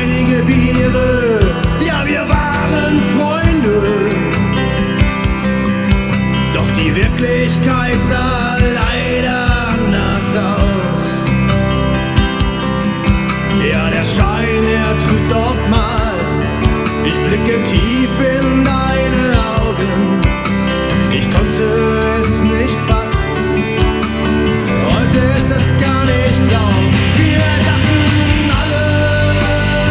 einige Biere, ja, wir waren Freunde. Doch die Wirklichkeit sah leider anders aus.